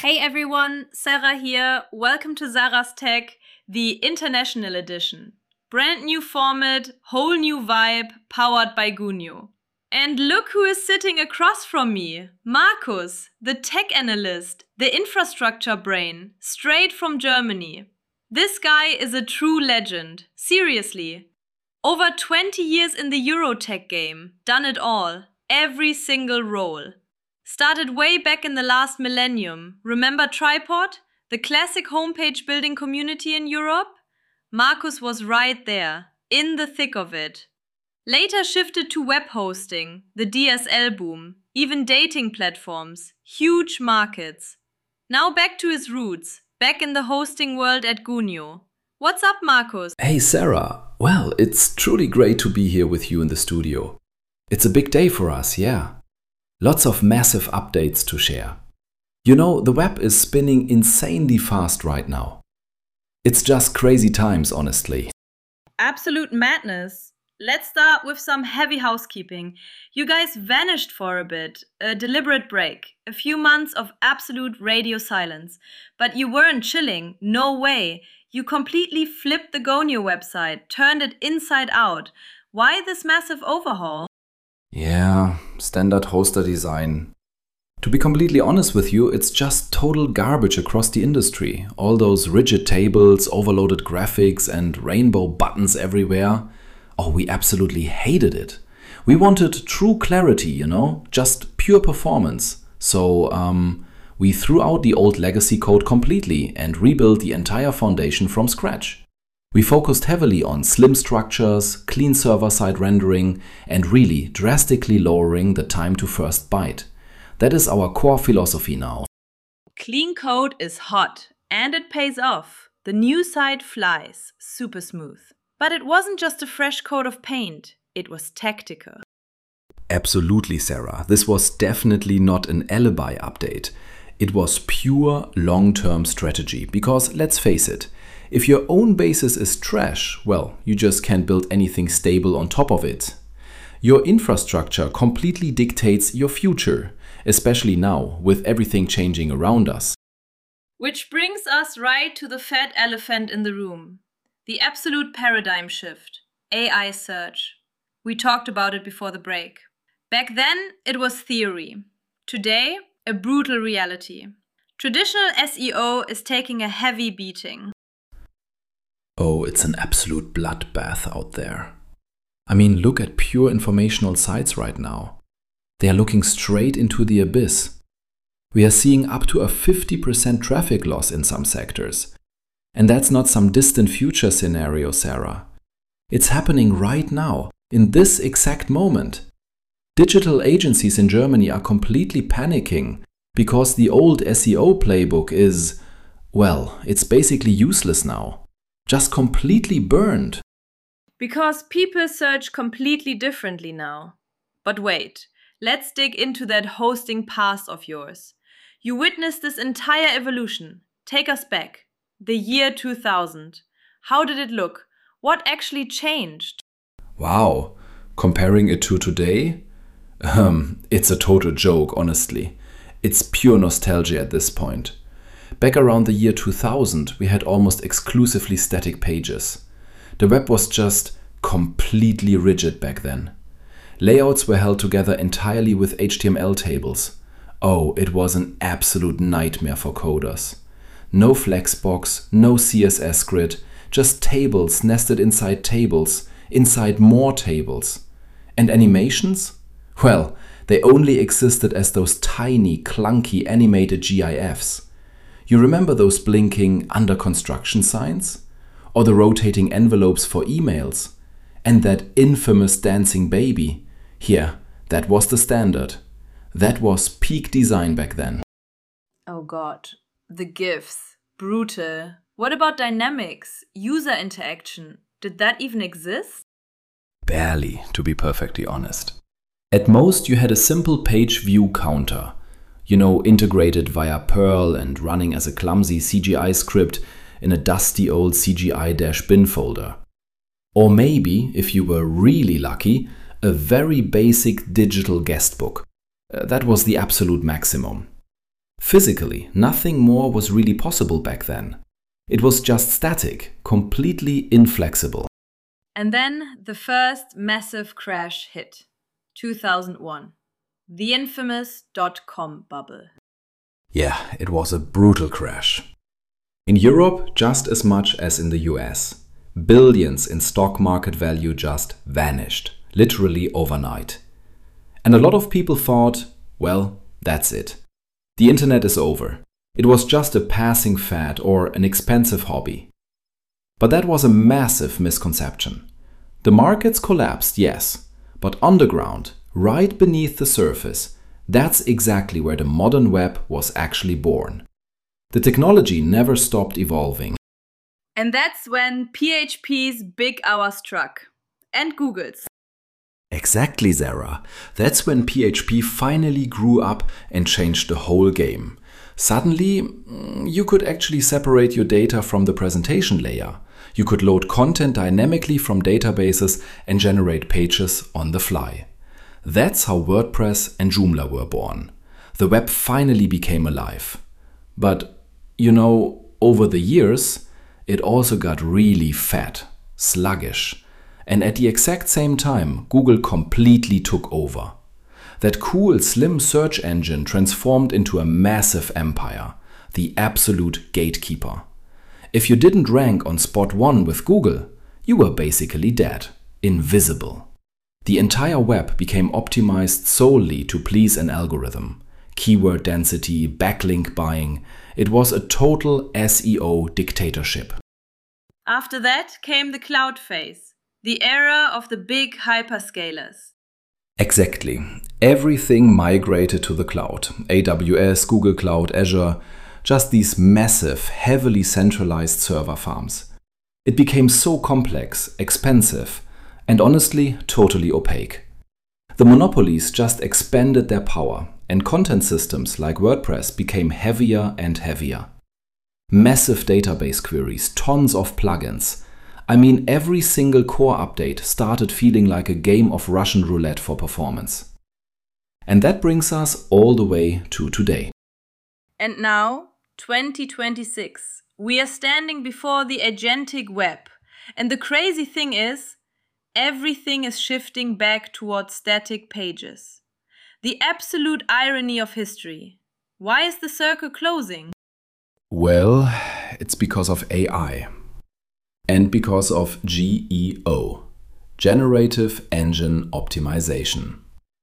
Hey everyone, Sarah here. Welcome to Sarah's Tech, the international edition. Brand new format, whole new vibe, powered by Gunio. And look who is sitting across from me. Markus, the tech analyst, the infrastructure brain, straight from Germany. This guy is a true legend. Seriously. Over 20 years in the Eurotech game. Done it all. Every single role. Started way back in the last millennium. Remember Tripod? The classic homepage building community in Europe? Markus was right there, in the thick of it. Later shifted to web hosting, the DSL boom, even dating platforms, huge markets. Now back to his roots, back in the hosting world at Gunio. What's up, Markus? Hey Sarah, well, it's truly great to be here with you in the studio. It's a big day for us, yeah. Lots of massive updates to share. You know, the web is spinning insanely fast right now. It's just crazy times, honestly. Absolute madness. Let's start with some heavy housekeeping. You guys vanished for a bit, a deliberate break, a few months of absolute radio silence. But you weren't chilling, no way. You completely flipped the Gonio website, turned it inside out. Why this massive overhaul? Yeah, standard hoster design. To be completely honest with you, it's just total garbage across the industry. All those rigid tables, overloaded graphics, and rainbow buttons everywhere. Oh, we absolutely hated it. We wanted true clarity, you know, just pure performance. So, we threw out the old legacy code completely and rebuilt the entire foundation from scratch. We focused heavily on slim structures, clean server-side rendering, and really drastically lowering the time to first byte. That is our core philosophy now. Clean code is hot, and it pays off. The new site flies, super smooth. But it wasn't just a fresh coat of paint, it was tactical. Absolutely, Sarah. This was definitely not an alibi update. It was pure long-term strategy, because let's face it, if your own basis is trash, well, you just can't build anything stable on top of it. Your infrastructure completely dictates your future, especially now with everything changing around us. Which brings us right to the fat elephant in the room. The absolute paradigm shift. AI search. We talked about it before the break. Back then, it was theory. Today, a brutal reality. Traditional SEO is taking a heavy beating. Oh, it's an absolute bloodbath out there. I mean, look at pure informational sites right now. They are looking straight into the abyss. We are seeing up to a 50% traffic loss in some sectors. And that's not some distant future scenario, Sarah. It's happening right now, in this exact moment. Digital agencies in Germany are completely panicking because the old SEO playbook is, well, it's basically useless now. Just completely burned. Because people search completely differently now. But wait, let's dig into that hosting past of yours. You witnessed this entire evolution. Take us back. The year 2000. How did it look? What actually changed? Wow, comparing it to today? It's a total joke, honestly. It's pure nostalgia at this point. Back around the year 2000, we had almost exclusively static pages. The web was just completely rigid back then. Layouts were held together entirely with HTML tables. Oh, it was an absolute nightmare for coders. No Flexbox, no CSS grid, just tables nested inside more tables. And animations? Well, they only existed as those tiny, clunky animated GIFs. You remember those blinking under construction signs? Or the rotating envelopes for emails? And that infamous dancing baby? Here, that was the standard. That was peak design back then. Oh god, the GIFs. Brutal. What about dynamics, user interaction? Did that even exist? Barely, to be perfectly honest. At most, you had a simple page view counter. You know, integrated via Perl and running as a clumsy CGI script in a dusty old CGI-bin folder. Or maybe, if you were really lucky, a very basic digital guestbook. That was the absolute maximum. Physically, nothing more was really possible back then. It was just static, completely inflexible. And then the first massive crash hit, 2001, the infamous .com bubble. Yeah, it was a brutal crash. In Europe, just as much as in the US. Billions in stock market value just vanished, literally overnight. And a lot of people thought, well, that's it. The internet is over. It was just a passing fad or an expensive hobby. But that was a massive misconception. The markets collapsed, yes, but underground, right beneath the surface, that's exactly where the modern web was actually born. The technology never stopped evolving. And that's when PHP's big hour struck. And Google's. Exactly, Sarah. That's when PHP finally grew up and changed the whole game. Suddenly, you could actually separate your data from the presentation layer. You could load content dynamically from databases and generate pages on the fly. That's how WordPress and Joomla were born. The web finally became alive. But, over the years, it also got really fat, sluggish. And at the exact same time, Google completely took over. That cool, slim search engine transformed into a massive empire, the absolute gatekeeper. If you didn't rank on spot 1 with Google, you were basically dead, invisible. The entire web became optimized solely to please an algorithm. Keyword density, backlink buying, it was a total SEO dictatorship. After that came the cloud phase, the era of the big hyperscalers. Exactly. Everything migrated to the cloud. AWS, Google Cloud, Azure, just these massive, heavily centralized server farms. It became so complex, expensive, and honestly, totally opaque. The monopolies just expanded their power, and content systems like WordPress became heavier and heavier. Massive database queries, tons of plugins. I mean, every single core update started feeling like a game of Russian roulette for performance. And that brings us all the way to today. And now, 2026, we are standing before the agentic web. And the crazy thing is, everything is shifting back towards static pages. The absolute irony of history. Why is the circle closing? Well, it's because of AI. And because of GEO, Generative Engine Optimization.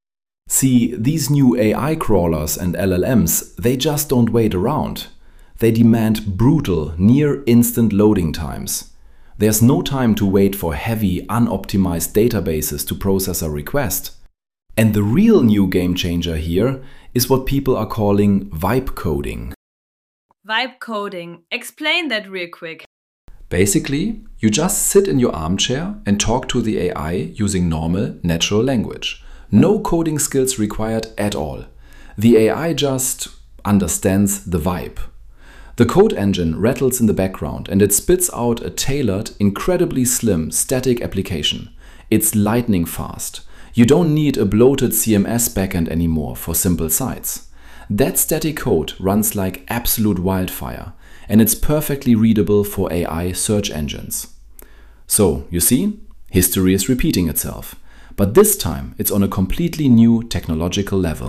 See, these new AI crawlers and LLMs, they just don't wait around. They demand brutal, near-instant loading times. There's no time to wait for heavy, unoptimized databases to process a request. And the real new game changer here is what people are calling vibe coding. Vibe coding. Explain that real quick. Basically, you just sit in your armchair and talk to the AI using normal, natural language. No coding skills required at all. The AI just understands the vibe. The code engine rattles in the background and it spits out a tailored, incredibly slim, static application. It's lightning fast. You don't need a bloated CMS backend anymore for simple sites. That static code runs like absolute wildfire, and it's perfectly readable for AI search engines. So, you see, history is repeating itself. But this time, it's on a completely new technological level.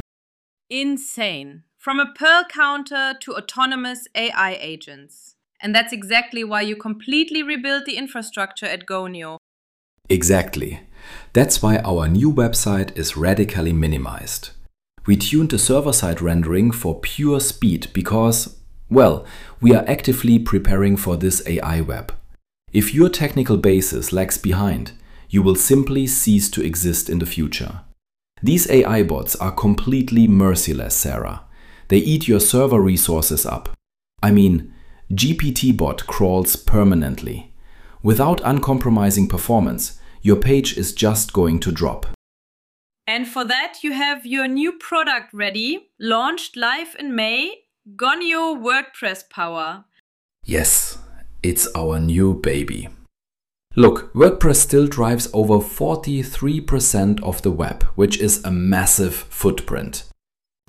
Insane. From a Perl counter to autonomous AI agents. And that's exactly why you completely rebuilt the infrastructure at Gonio. Exactly. That's why our new website is radically minimized. We tuned the server-side rendering for pure speed because, well, we are actively preparing for this AI web. If your technical basis lags behind, you will simply cease to exist in the future. These AI bots are completely merciless, Sarah. They eat your server resources up. I mean, GPT-bot crawls permanently. Without uncompromising performance, your page is just going to drop. And for that, you have your new product ready, launched live in May, Gonio WordPress Power. Yes, it's our new baby. Look, WordPress still drives over 43% of the web, which is a massive footprint.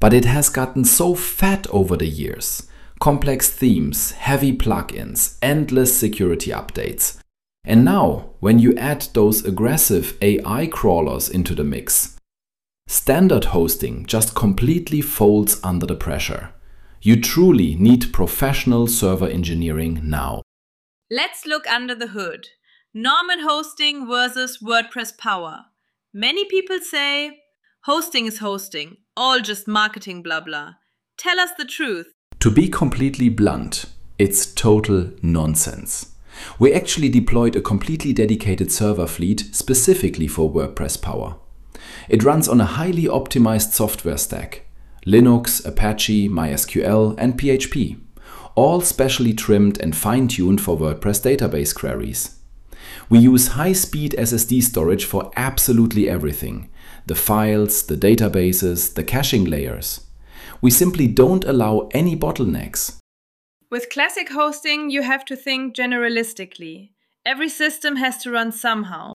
But it has gotten so fat over the years. Complex themes, heavy plugins, endless security updates. And now, when you add those aggressive AI crawlers into the mix, standard hosting just completely folds under the pressure. You truly need professional server engineering now. Let's look under the hood. Normal hosting versus WordPress power. Many people say, hosting is hosting, all just marketing blah blah. Tell us the truth. To be completely blunt, it's total nonsense. We actually deployed a completely dedicated server fleet specifically for WordPress power. It runs on a highly optimized software stack: Linux, Apache, MySQL, and PHP, all specially trimmed and fine-tuned for WordPress database queries. We use high-speed SSD storage for absolutely everything: the files, the databases, the caching layers. We simply don't allow any bottlenecks. With classic hosting, you have to think generalistically. Every system has to run somehow.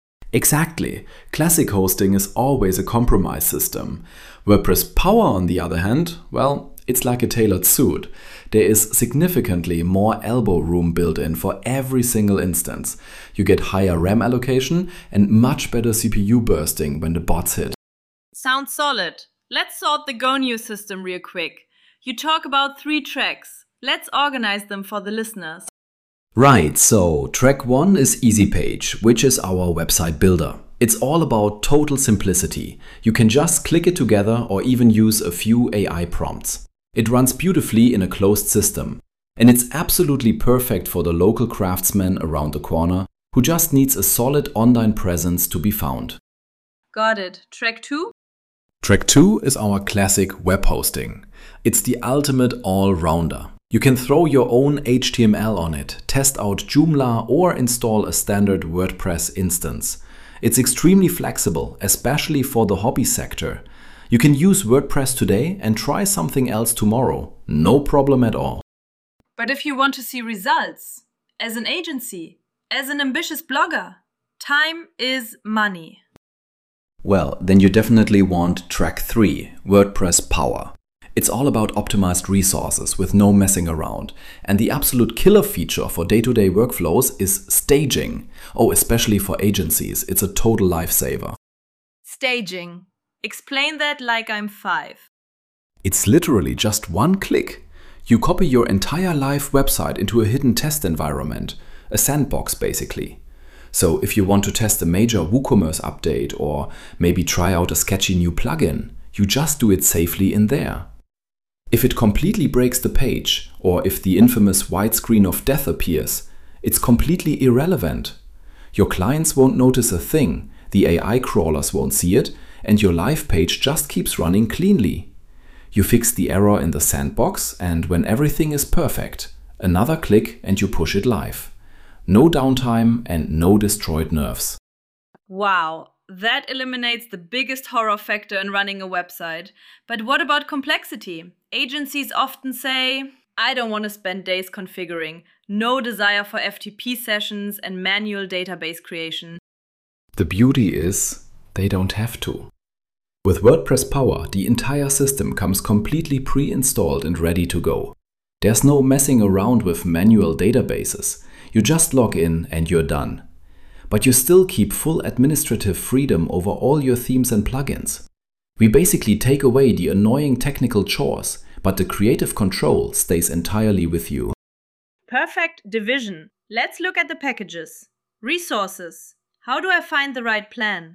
Exactly. Classic hosting is always a compromise system. WordPress power, on the other hand, well, it's like a tailored suit. There is significantly more elbow room built in for every single instance. You get higher RAM allocation and much better CPU bursting when the bots hit. Sounds solid. Let's sort the GoNew system real quick. You talk about 3 tracks. Let's organize them for the listeners. Right, so track 1 is EasyPage, which is our website builder. It's all about total simplicity. You can just click it together or even use a few AI prompts. It runs beautifully in a closed system, and it's absolutely perfect for the local craftsman around the corner who just needs a solid online presence to be found. Got it. Track 2? Track 2 is our classic web hosting. It's the ultimate all-rounder. You can throw your own HTML on it, test out Joomla, or install a standard WordPress instance. It's extremely flexible, especially for the hobby sector. You can use WordPress today and try something else tomorrow. No problem at all. But if you want to see results, as an agency, as an ambitious blogger, time is money. Well, then you definitely want track 3, WordPress power. It's all about optimized resources with no messing around. And the absolute killer feature for day-to-day workflows is staging. Oh, especially for agencies, it's a total lifesaver. Staging. Explain that like I'm 5. It's literally just one click. You copy your entire live website into a hidden test environment, a sandbox basically. So if you want to test a major WooCommerce update or maybe try out a sketchy new plugin, you just do it safely in there. If it completely breaks the page, or if the infamous white screen of death appears, it's completely irrelevant. Your clients won't notice a thing, the AI crawlers won't see it, and your live page just keeps running cleanly. You fix the error in the sandbox, and when everything is perfect, another click and you push it live. No downtime and no destroyed nerves. Wow, that eliminates the biggest horror factor in running a website. But what about complexity? Agencies often say, I don't want to spend days configuring, no desire for FTP sessions and manual database creation. The beauty is, they don't have to. With WordPress power, the entire system comes completely pre-installed and ready to go. There's no messing around with manual databases. You just log in and you're done. But you still keep full administrative freedom over all your themes and plugins. We basically take away the annoying technical chores, but the creative control stays entirely with you. Perfect division. Let's look at the packages. Resources. How do I find the right plan?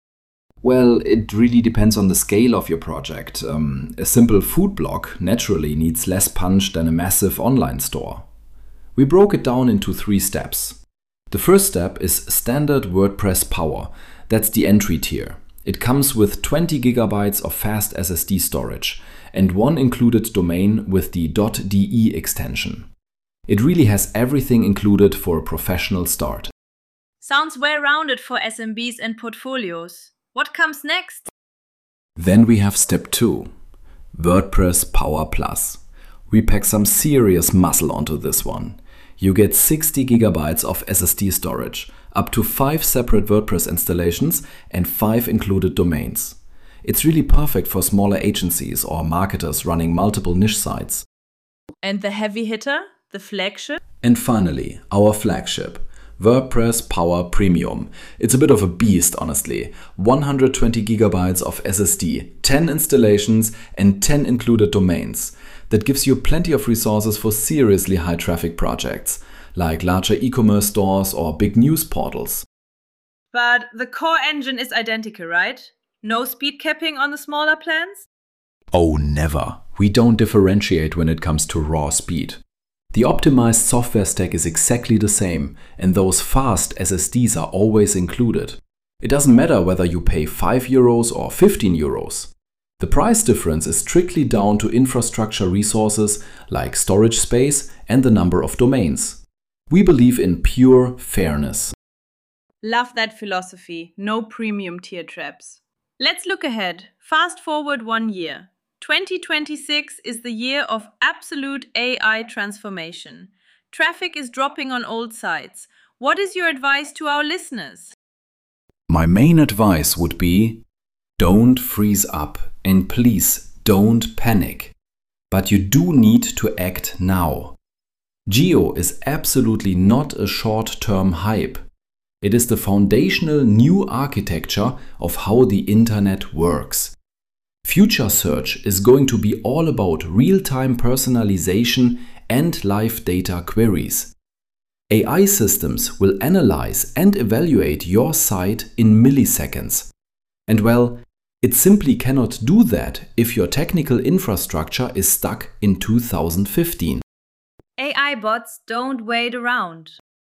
Well, it really depends on the scale of your project. A simple food blog naturally needs less punch than a massive online store. We broke it down into 3 steps. The first step is standard WordPress power. That's the entry tier. It comes with 20 GB of fast SSD storage and one included domain with the .de extension. It really has everything included for a professional start. Sounds well-rounded for SMBs and portfolios. What comes next? Then we have step 2, WordPress Power Plus. We pack some serious muscle onto this one. You get 60 GB of SSD storage, up to 5 separate WordPress installations and 5 included domains. It's really perfect for smaller agencies or marketers running multiple niche sites. And the heavy hitter, the flagship? And finally, our flagship, WordPress Power Premium. It's a bit of a beast, honestly. 120 gigabytes of SSD, 10 installations and 10 included domains. That gives you plenty of resources for seriously high traffic projects, like larger e-commerce stores or big news portals. But the core engine is identical, right? No speed capping on the smaller plans? Oh, never. We don't differentiate when it comes to raw speed. The optimized software stack is exactly the same, and those fast SSDs are always included. It doesn't matter whether you pay €5 or €15. The price difference is strictly down to infrastructure resources like storage space and the number of domains. We believe in pure fairness. Love that philosophy. No premium tier traps. Let's look ahead. Fast forward 1 year. 2026 is the year of absolute AI transformation. Traffic is dropping on old sites. What is your advice to our listeners? My main advice would be, don't freeze up and please don't panic. But you do need to act now. Geo is absolutely not a short-term hype. It is the foundational new architecture of how the internet works. Future search is going to be all about real-time personalization and live data queries. AI systems will analyze and evaluate your site in milliseconds. And well, it simply cannot do that if your technical infrastructure is stuck in 2015. AI bots don't wait around.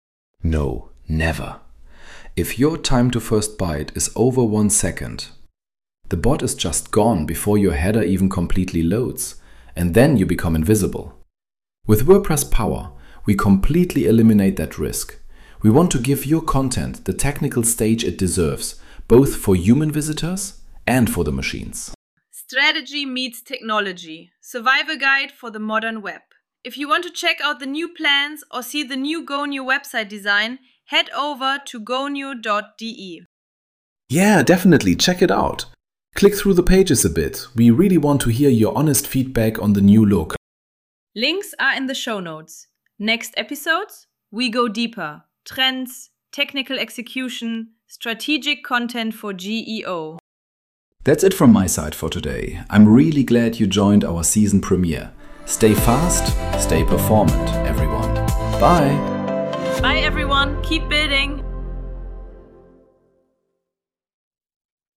No, never. If your time to first byte is over 1 second, the bot is just gone before your header even completely loads, and then you become invisible. With WordPress Power, we completely eliminate that risk. We want to give your content the technical stage it deserves, both for human visitors and for the machines. Strategy meets technology. Survivor guide for the modern web. If you want to check out the new plans or see the new GoNew website design, head over to gonew.de. Yeah, definitely, check it out. Click through the pages a bit. We really want to hear your honest feedback on the new look. Links are in the show notes. Next episodes, we go deeper. Trends, technical execution, strategic content for GEO. That's it from my side for today. I'm really glad you joined our season premiere. Stay fast, stay performant, everyone. Bye! Bye everyone, keep building!